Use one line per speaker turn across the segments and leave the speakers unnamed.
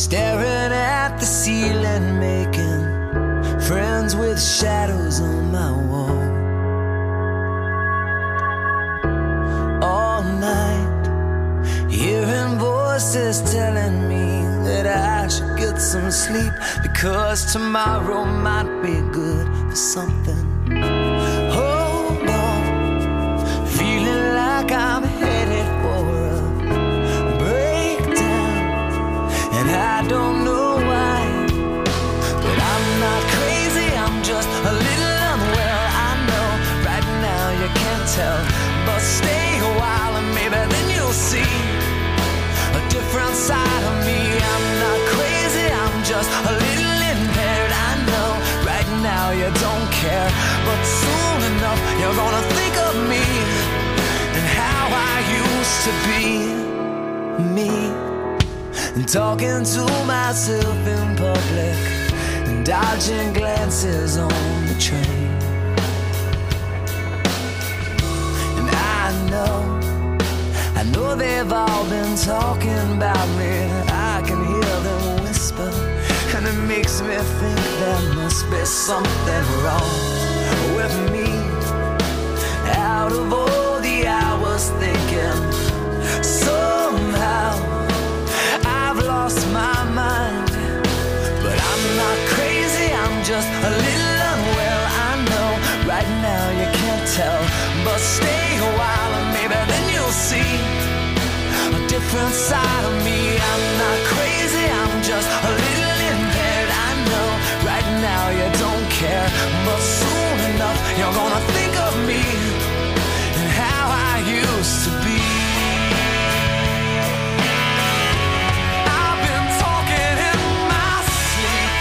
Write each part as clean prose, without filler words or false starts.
staring at the ceiling, making friends with shadows on my wall. All night, hearing voices telling me that I should get some sleep, because tomorrow might be good for something. Hold on, feeling like I'm headed for a breakdown, and I don't know why, but I'm not crazy, I'm just a little unwell. I know right now you can't tell, but stay a while and maybe then you'll see a different side of me. I'm not crazy, I'm just a little impaired. I know right now you don't care, but soon enough you're gonna think of me and how I used to be me, and talking to myself in public and dodging glances on the train. And I know they've all been talking about me. I can hear them whisper, and it makes me think there must be something wrong with me. Out of all the hours thinking, somehow I've lost my mind. But I'm not crazy, I'm just a little unwell. I know right now you can't tell, but stay a while and maybe then you'll see a different side of me. I'm not crazy, I'm just a little impaired. I know right now you don't care, but soon enough you're gonna think of me and how I used to be. I've been talking in my sleep.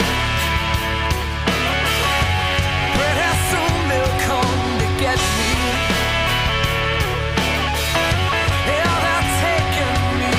Pretty soon they'll come to get me. Yeah, they're taking me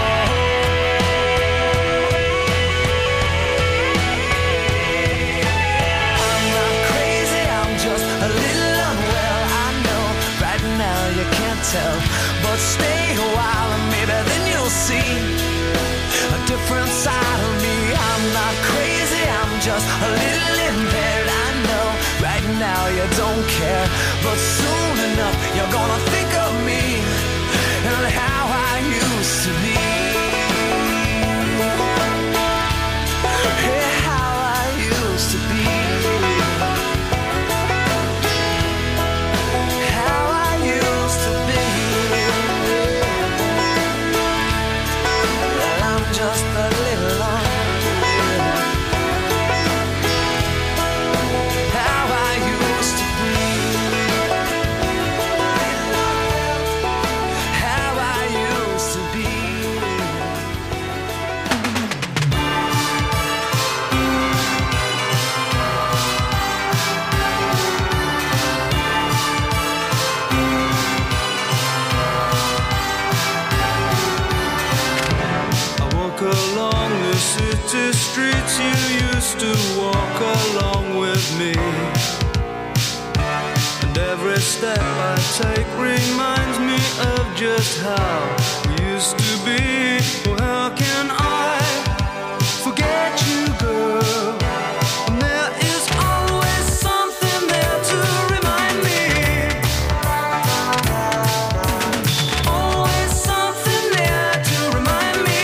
I'm not crazy, I'm just a little unwell. I know right now you can't tell, but stay a while and maybe then you'll see a different side of me. I'm not crazy, I'm just a little impaired. I know right now you don't care, but soon enough you're gonna think of me and how I used to be. Yeah, how I used to be. How I used to be. Well, I'm just a little unreal. How I used to be. How I used to be.
I walk along the city streets you used to walk along with me, and every step I take reminds me of just how we used to be. Oh, how can I forget you, girl? And there is always something there to remind me. Always something there to remind me.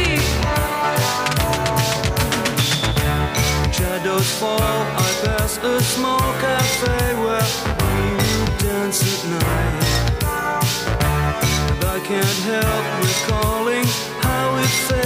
Shadows fall, I pass a small cafe where we would dance at night, and I can't help recalling how it felt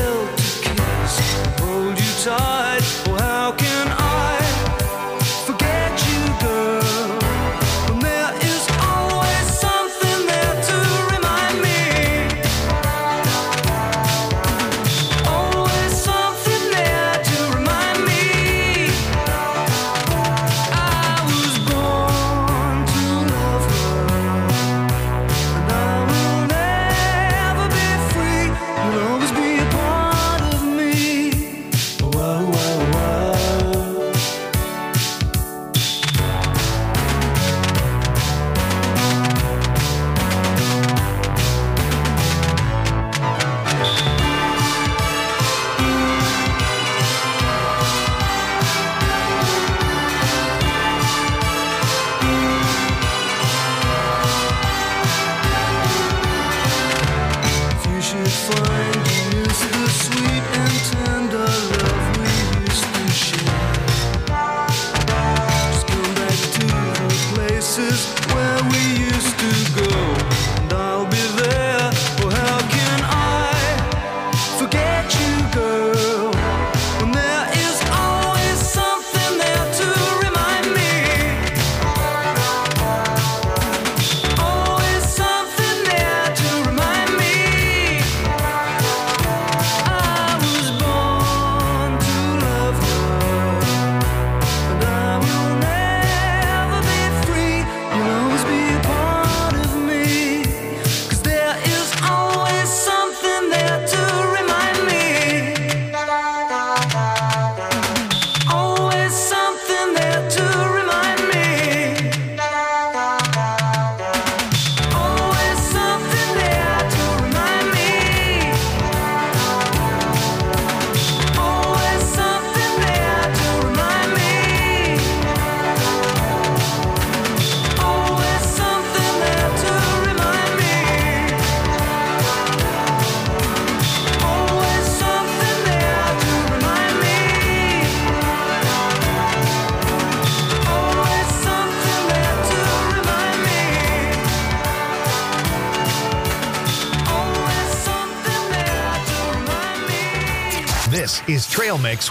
This is Trail Mix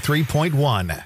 103.1.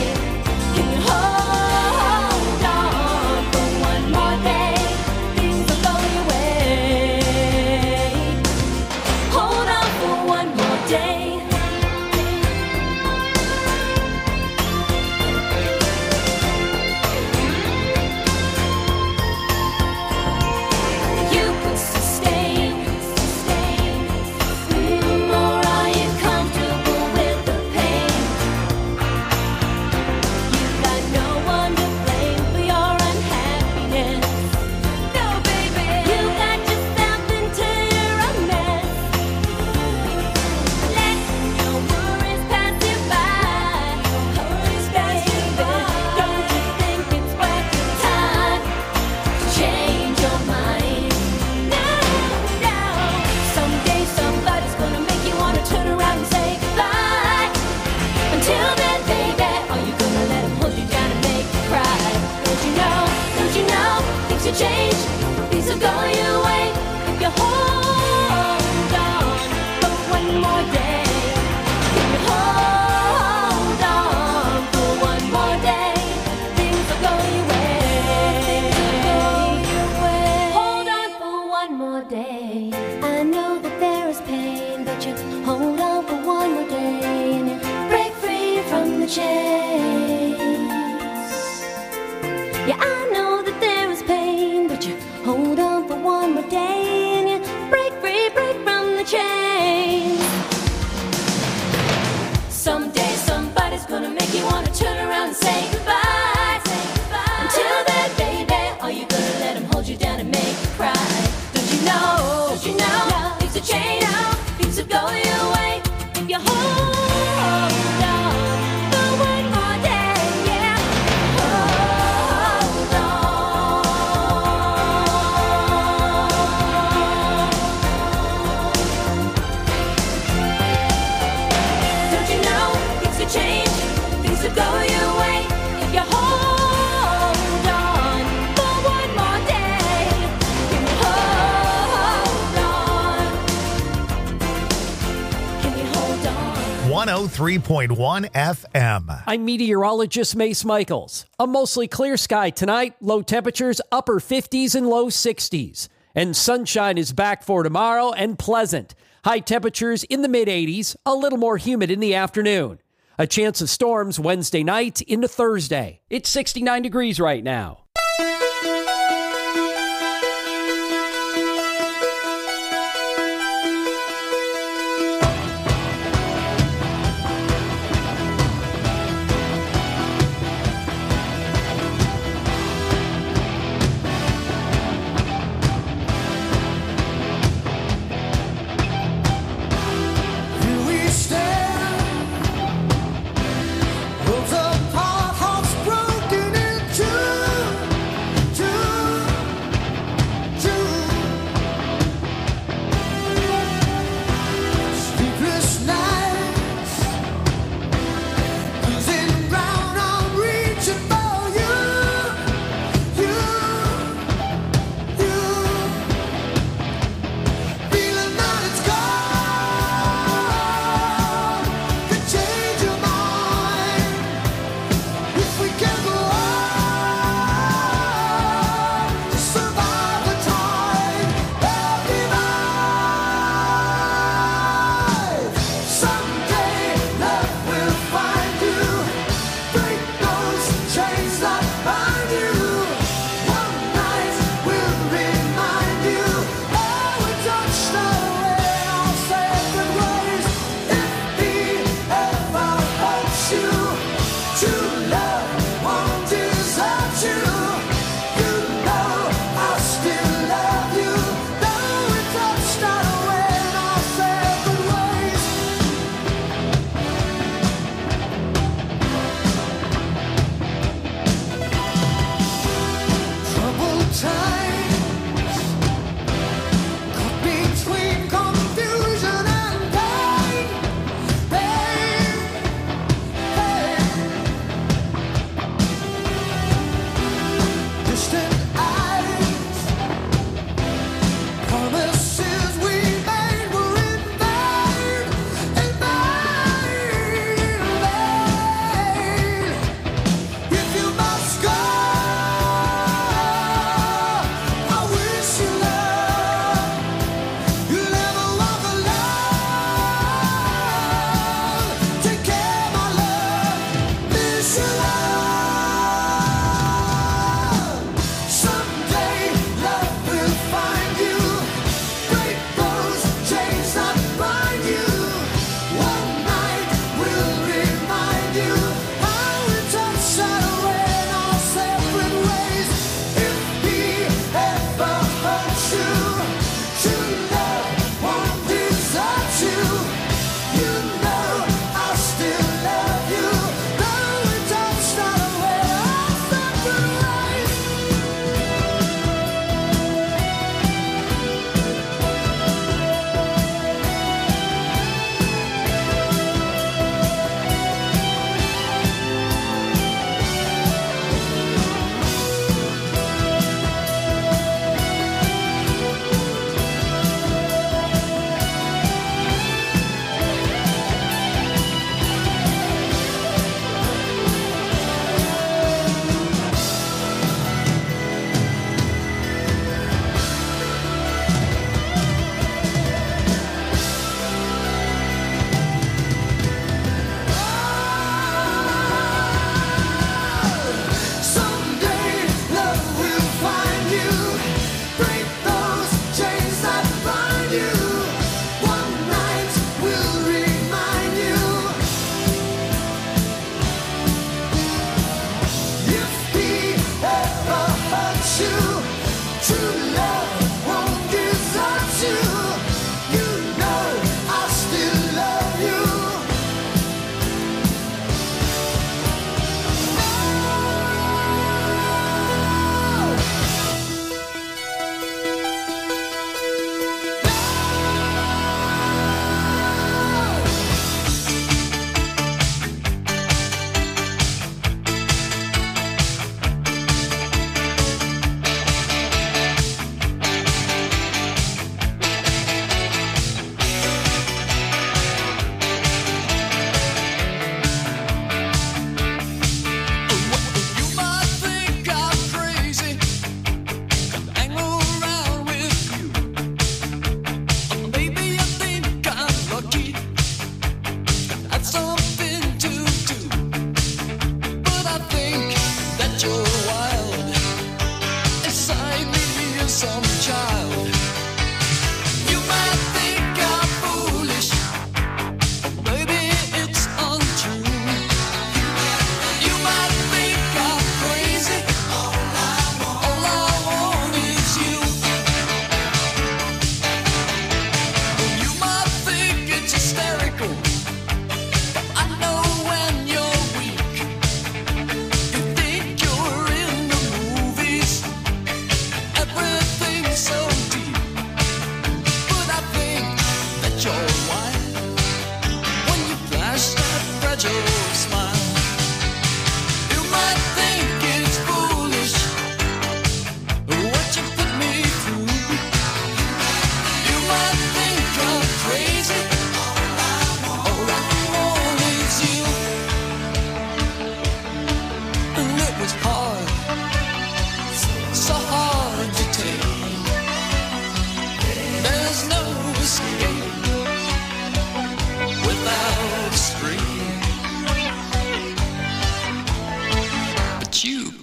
Things will change, things will go your way if you hold on for one more day. If you hold on for one more day, things will go your way. Hold on for one more day. I know that there is pain, but you hold on for one more day and you break free from the chains. Yeah, I know that there is pain, but you hold on for one more day and you break free, break from the chains. Someday somebody's gonna make you wanna turn around and say goodbye. Until then, baby, are you gonna let him hold you down and make you cry? Don't you know, things will change, things will go your way if you hold on for one more day, yeah. Hold on. Don't you know, things will change, things will go your way if you hold on for one more day. Can you hold on? Can you hold on?
103.1 FM.
I'm meteorologist Mace Michaels. A mostly clear sky tonight, low temperatures upper 50s and low 60s. And sunshine is back for tomorrow and pleasant. High temperatures in the mid-80s, a little more humid in the afternoon. A chance of storms Wednesday night into Thursday. It's 69 degrees right now.
Here we stand, worlds apart, hearts broken in two.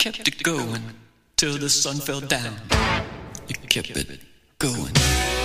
kept it going till the sun fell down. You kept it going.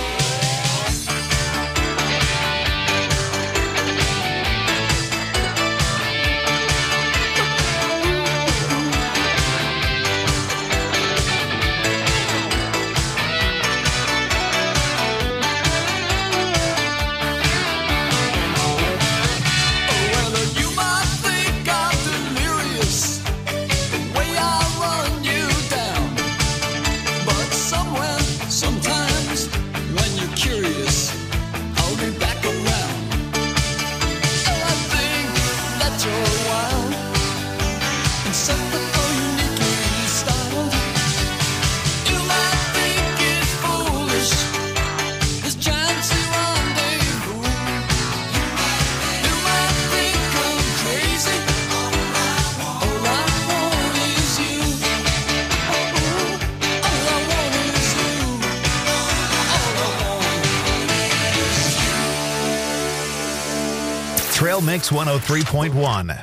Trail Mix 103.1.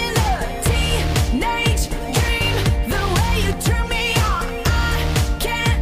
Can't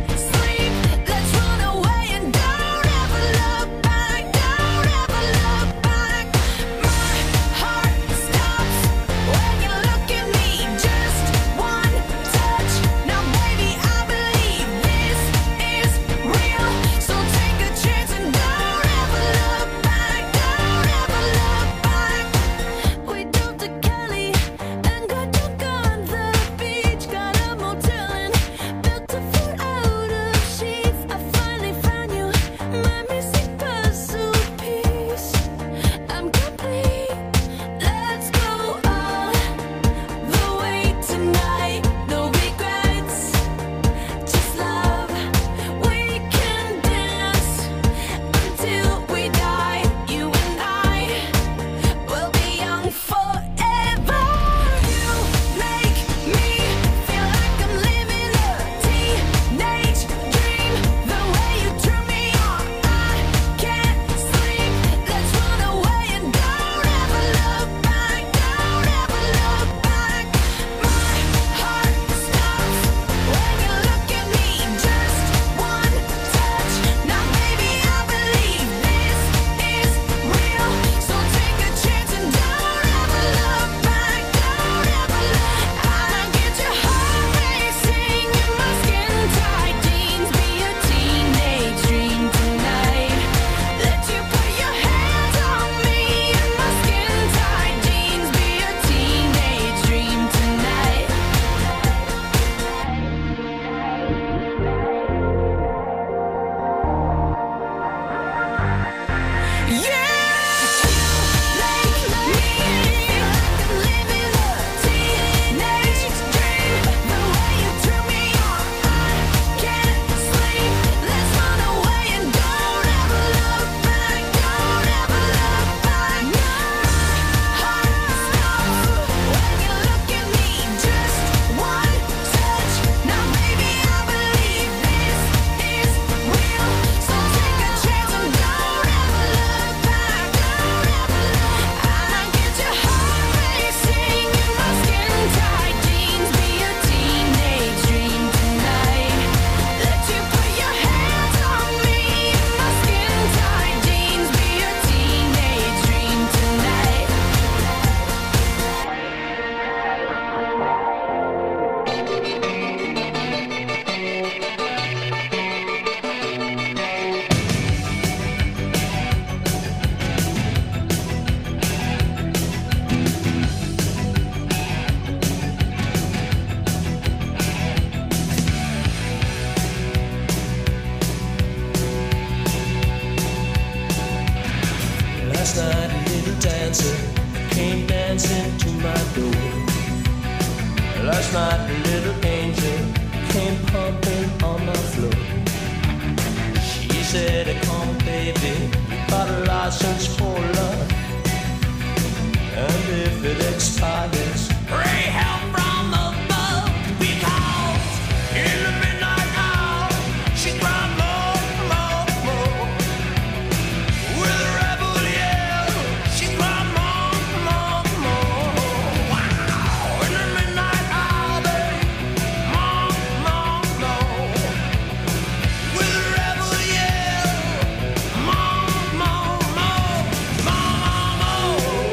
dancer came dancing to my door. Last night a little angel came pumping on my floor. She said, come baby, you got a license for love, and if it expires, pray help from above. Because in the midnight hour she cried more, more, more. With a rebel yell she cried more, more, more. Wow. In the midnight hour, babe, more, more, more. With a rebel yell, more, more, more, more, more.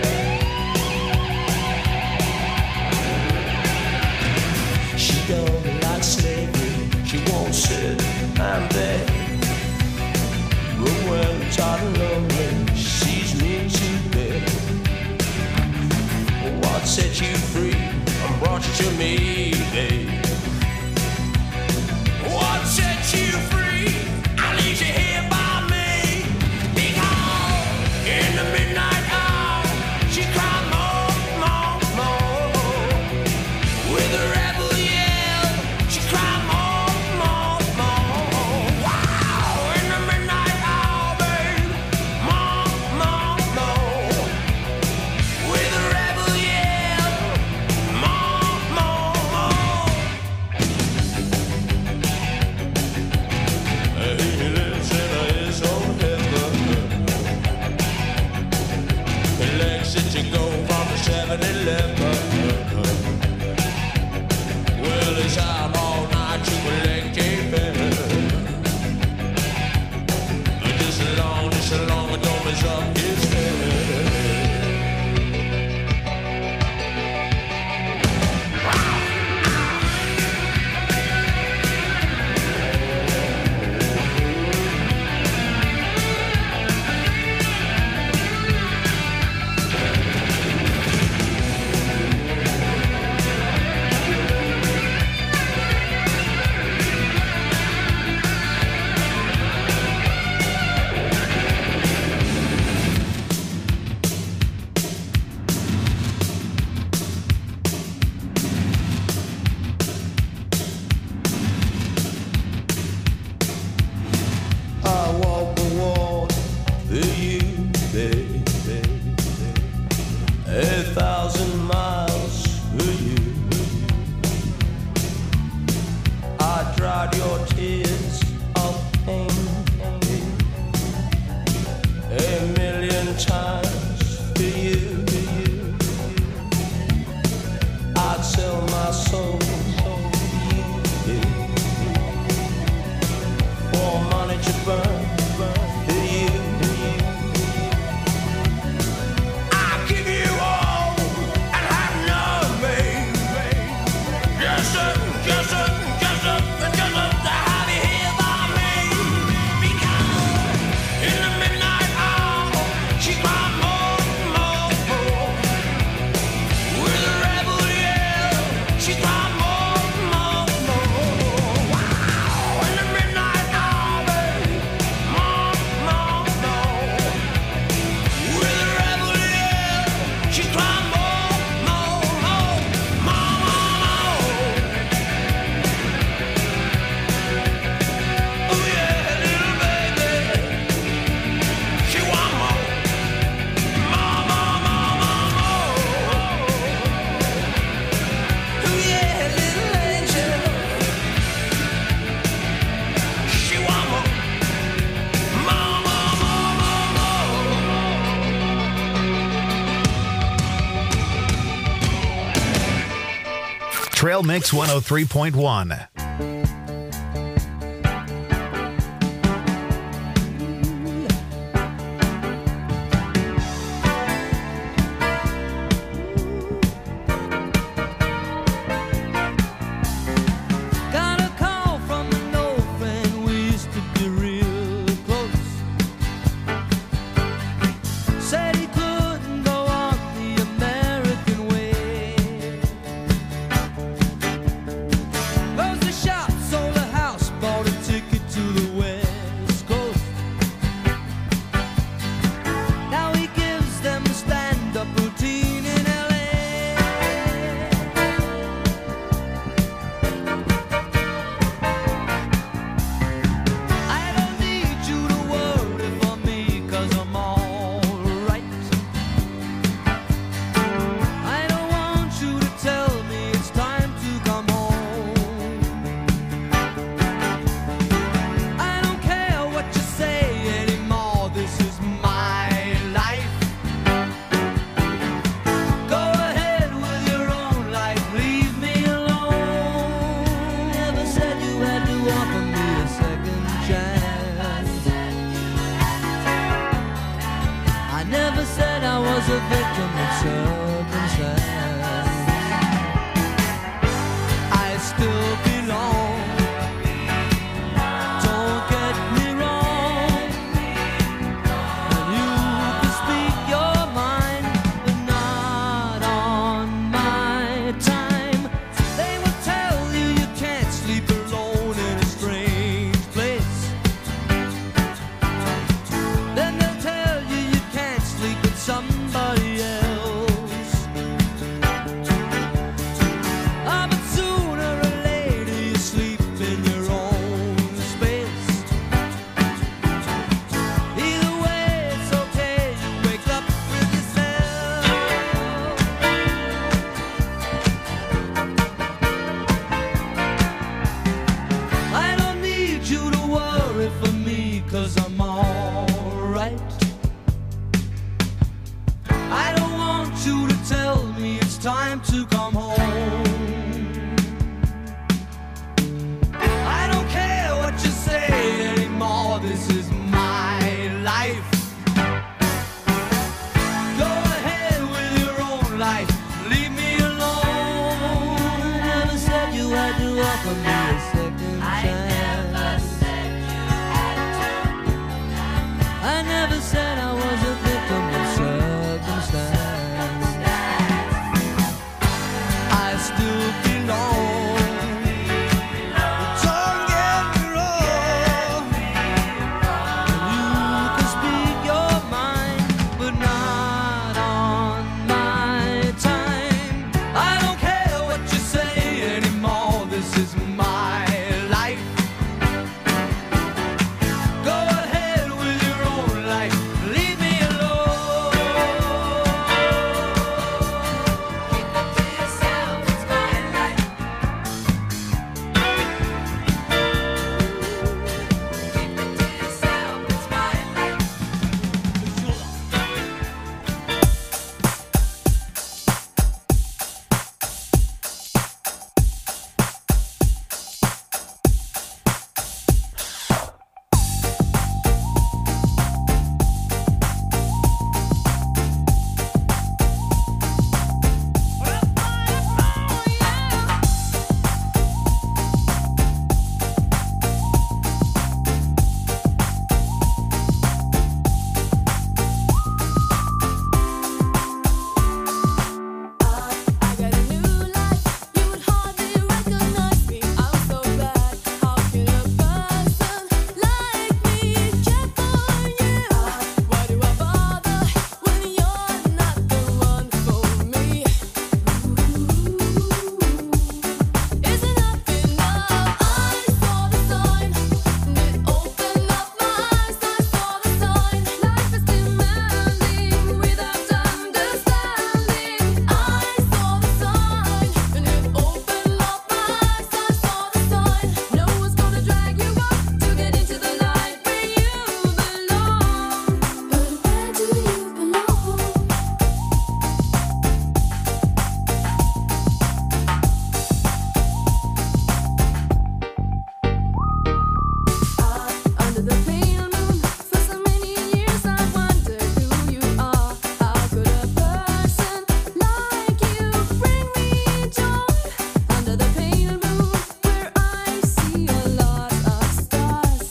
She don't like slavery, she won't sit and beg. But when I'm tired and lonely, she sees me to bed. What set you free and brought you to me, babe? What set you free and leaves you here by me? Because in the midnight hour she cried more, more, more. With a rebel yell she cried more, more, more. Wow. In the midnight hour, babe, more, more, more. With a rebel yell, more, more, more. He lives in his own heaven. He likes it to go from the 7-Eleven. Well, he's out all night to collect a bill. Just as long as don't mess up his head. I walk the walk for you, baby. 1,000 miles for you. I dried your tears of pain 1,000,000 times for you. I'd sell my soul for you. For money to burn for you. I'll give you all and have none, babe. Just to have you here by me. Because in the midnight hour she cried more, more, more. With a rebel yell she cried more, more, more. Wow. In the midnight hour, babe, more, more, more. With a rebel yell she cried more, more, more, more, more. Oh yeah, little baby, she want more, more, more, more, more, more. Oh yeah, little angel, she want more, more, more, more, more, more.
Trail Mix 103.1.
Got a call from an old friend, we used to be real close. Said he couldn't go on the American way. Goes to
'cause I'm alright. I don't want you to tell me it's time to come home. I don't care what you say anymore, this is my life. Go ahead with your own life, leave me alone. I never said you had to offer me a second chance. I never said I was a victim of circumstance. I still belong. Don't get me wrong. You can speak your mind, but not on my time. I don't care what you say anymore, this is my life. Go ahead with your own life, leave me alone. Keep it to yourself, it's my life. Keep it to yourself, it's my life.
I got a new life, you would hardly recognize me. I'm so glad. How can a person like me care for you? Why do I bother when you're not the one for me? Is enough enough? I saw the sign, and it opened up my eyes. I saw the sign. Life is demanding without understanding. I saw the sign, and it opened up my eyes. I saw the sign. No one's gonna drag you up to get into the light where you belong. But where do you belong? Under the pale moon, for so many years I wondered who you are. How could a person like you bring me joy? Under the pale moon, where I see a lot of stars.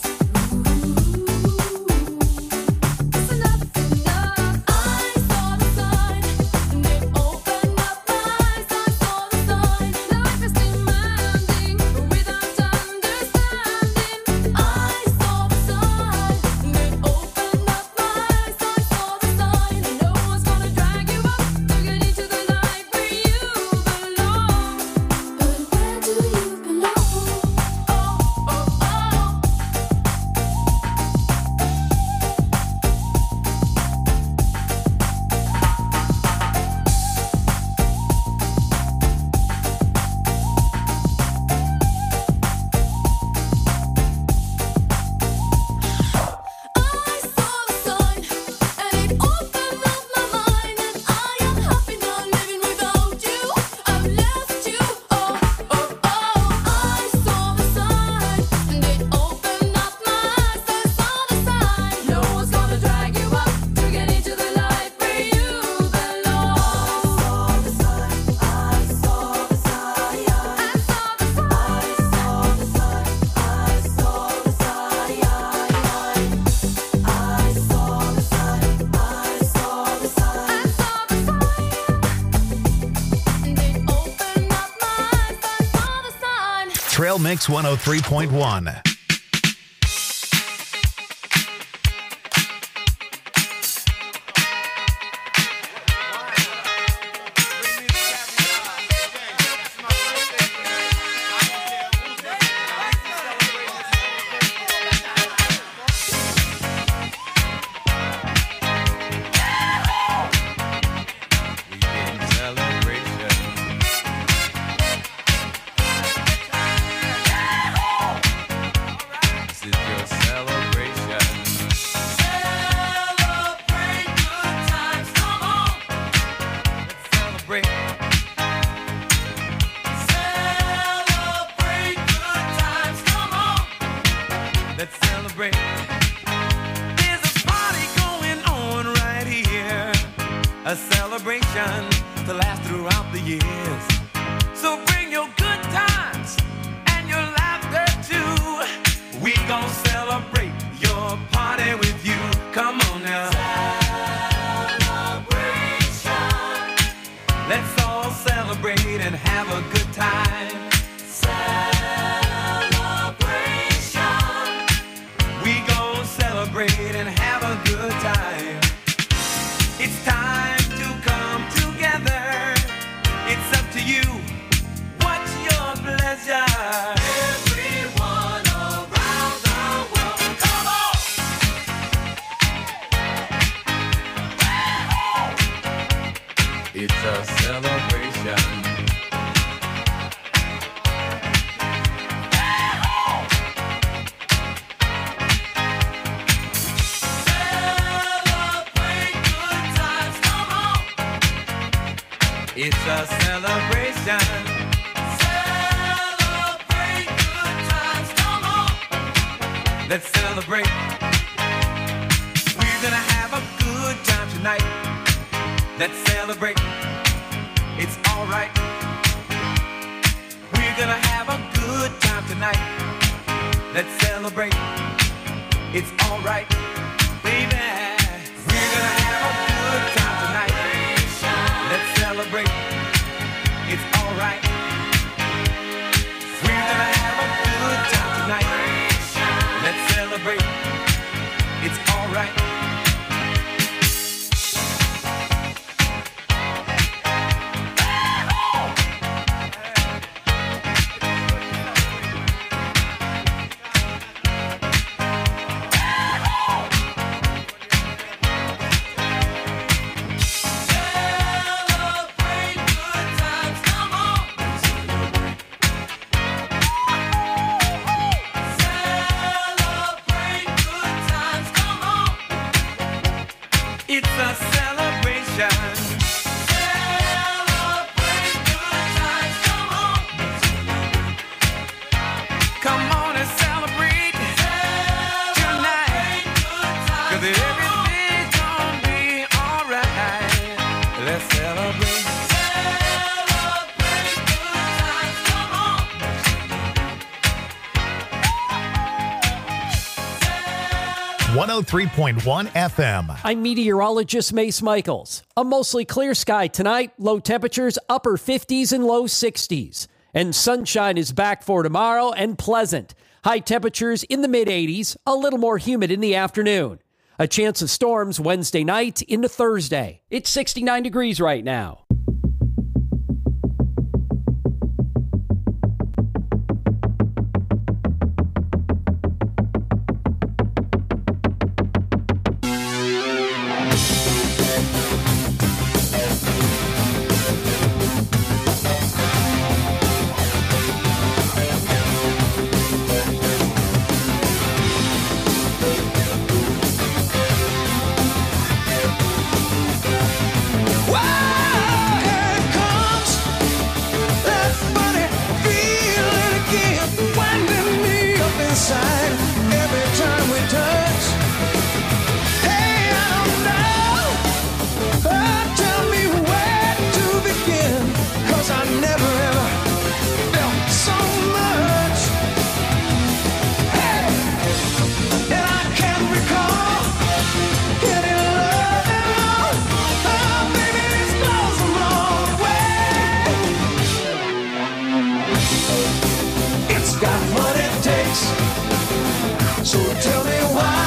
It's enough enough. I saw the sign, and it opened up my eyes. I saw the sign. Life is demanding without understanding. I saw the sign, and it opened up my eyes. I saw the sign. No one's gonna drag you up to get into the light where you belong. But where do you belong? Oh, oh, oh. I saw the sign, and it opened up my mind, and I am happy now living without you. I've left you, oh, oh, oh. I saw the sign, and it opened up my eyes. I saw the sign. No one's gonna drag you up to get into the light where you belong. I saw the sign. I saw the sign. I saw the sign. I saw the sign. I saw the sign. I saw the sign, I saw the sign, I saw the sign, and it opened up my eyes. I saw the sign.
Trail Mix 103.1.
Celebration. celebrate. There's a party going on right here, a celebration to last throughout the years. So bring your good times and your laughter too. We gon' celebrate your party with you. Come on now. Celebration. Let's all celebrate and have a good time. Celebration. We gon' celebrate and have a good time. It's time to come together. It's up to you. What's your pleasure? Everyone around the world, come on! It's a celebration. Celebrate good times, come on! It's a celebration. Celebrate good times, come on! Let's celebrate. We're gonna have a good time tonight. Let's celebrate. It's alright. We're gonna have a good time tonight. Let's celebrate. It's alright, baby. We're gonna have a good time tonight. Let's celebrate. It's alright. We're gonna have a good time tonight. Let's celebrate. It's alright. It's a celebration. Celebrate good times, come on. Come on and celebrate tonight. 'Cause everything's gonna be alright. Let's celebrate. Celebrate good times, come on.
103.1 FM.
I'm meteorologist Mace Michaels. A mostly clear sky tonight, low temperatures upper 50s and low 60s. And sunshine is back for tomorrow and pleasant. High temperatures in the mid-80s, a little more humid in the afternoon. A chance of storms Wednesday night into Thursday. It's 69 degrees right now.
Got what it takes. So tell me why.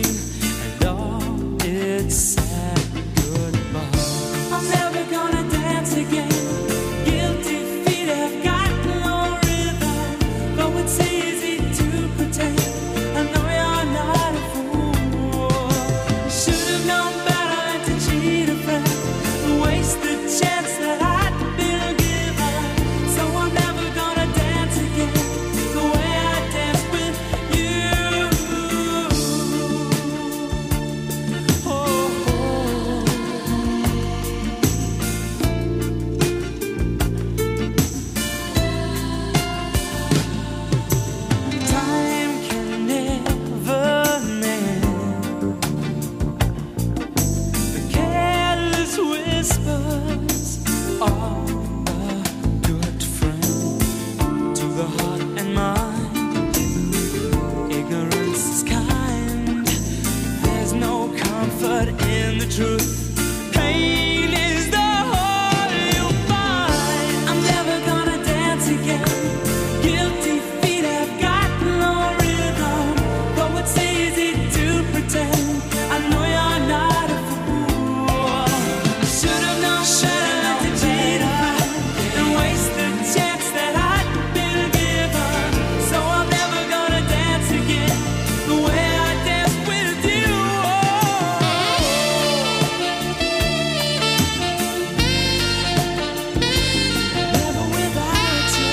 seen, and all its sad goodbye. I'm never gonna dance again. Guilty feet have got no rhythm, though it's easy to pretend. I know you're not a fool. Should have known better than to cheat a friend, waste the chance that I'd been given. So I'm never gonna dance again the way I danced with you. Oh, time can never mend the careless whispers of a good friend to the heart and mind. Ignorance is kind. There's no comfort in the truth. Pain is the whole you'll find. I'm never gonna dance again. Guilty feet have got no rhythm, though it's easy to pretend. I know you're not a fool. I should have known better to cheat a friend and waste the chance that I'd been given. So I'm never gonna dance again the way I danced with you. Never without you.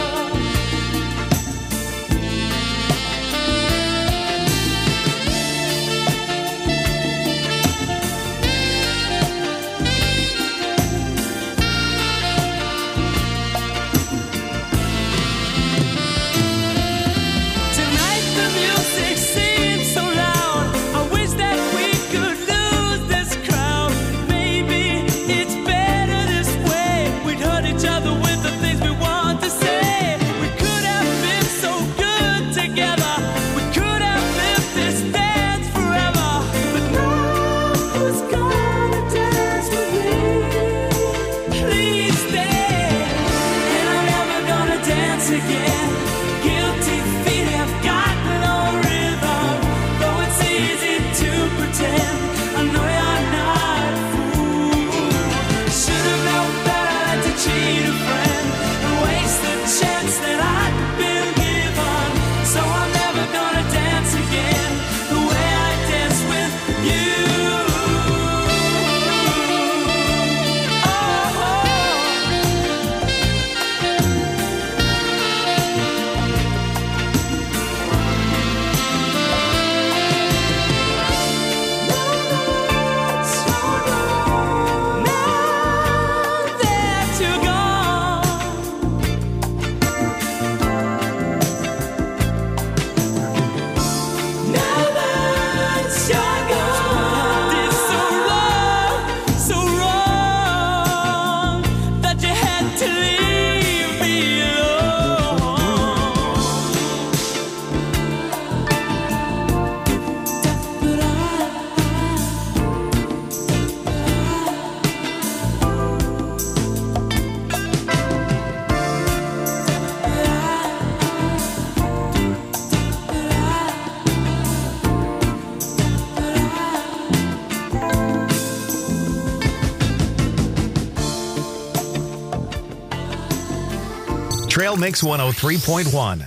Tonight the music seems so loud. I wish that we could lose this crowd. Maybe it's better this way. We'd hurt each other with the things we want to say. We could have been so good together. We could have lived this dance forever. But now who's gonna dance with me? Please stay. And I'm never gonna dance again. Guilty feet have got no rhythm, though it's easy to pretend. I know you're not a fool. Should have known better than to cheat a friend and waste the chance that I'd been given. So I'm never gonna dance again the way I danced with you. Now that you're gone, now that you're gone, did so wrong that you had to leave me
Trail Mix 103.1.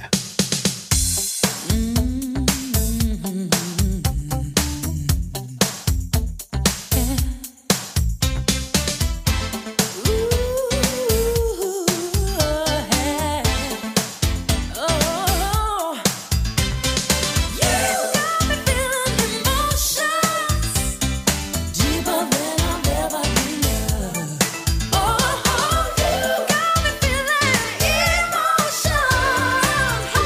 Oh, you got me feeling emotion.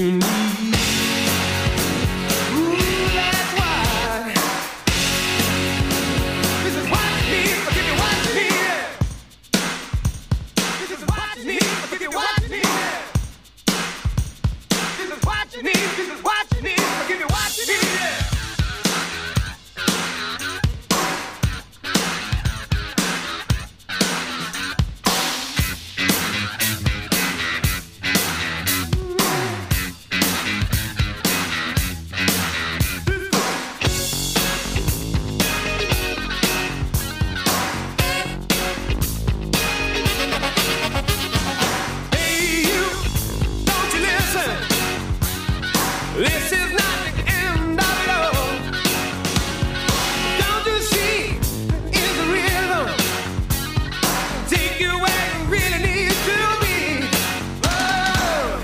you need. Ooh, that's why this is what you need. I'll give you what you need. This is what you need. I'll give you what you need. This is what you need. This is what you need. I'll give you what you need. This is not the end of it all. Don't you see? It's a rhythm. Take you where you really need to be. Oh.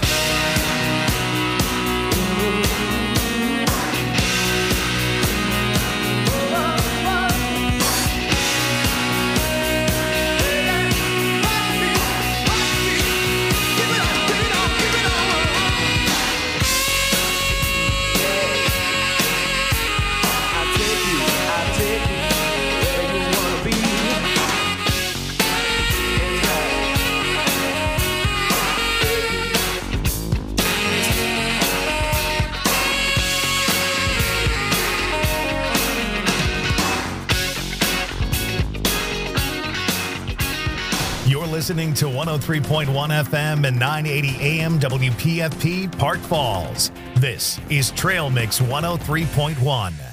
Give it on, give it on, give it on.
You're listening to 103.1 FM and 980 AM WPFP Park Falls. This is Trail Mix 103.1.